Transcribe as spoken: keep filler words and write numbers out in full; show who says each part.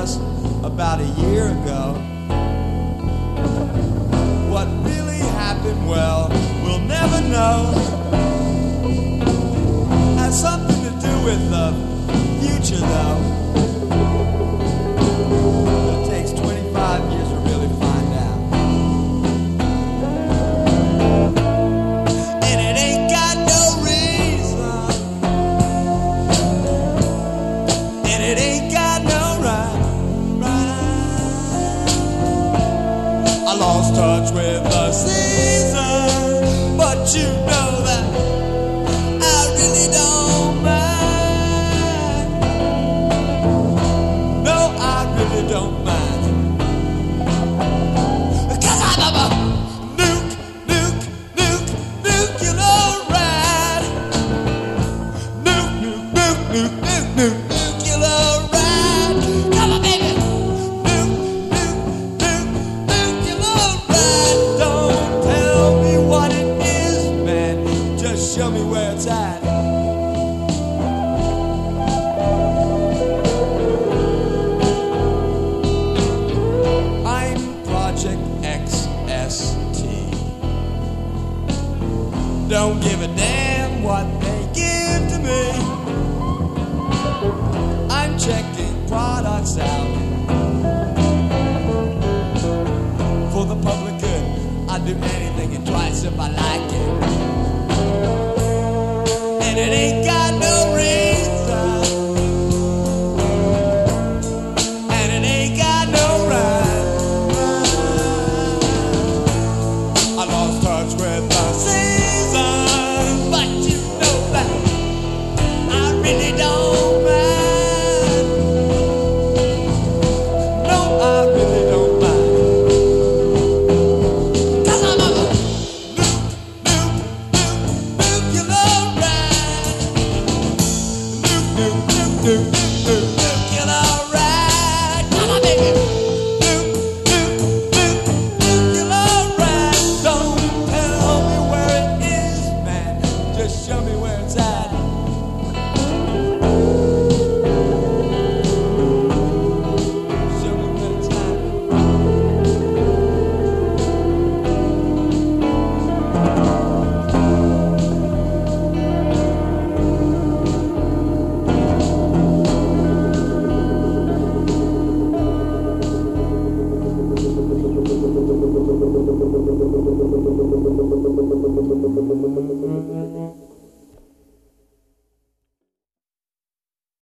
Speaker 1: us about a year ago. What really happened, well, we'll never know. Has something to do with the future, though. It takes twenty-five years to really find out. And it ain't got no reason, and it ain't got no rhyme, rhyme. I lost touch with the season, but you know that I really don't mind. No, I really don't mind. 'Cause I'm a nuke, nuke, nuke, nuclear ride. Nuke, nuke, nuke, nuke, nuke, nuke, nuclear ride. Come on, baby. Nuke, nuke, nuke, nuclear ride. Don't tell me what it is, man. Just show me where it's at. I'm Project X S T. Don't give a damn what they give to me. I'm checking products out for the public good. I'd do anything and twice if I like it.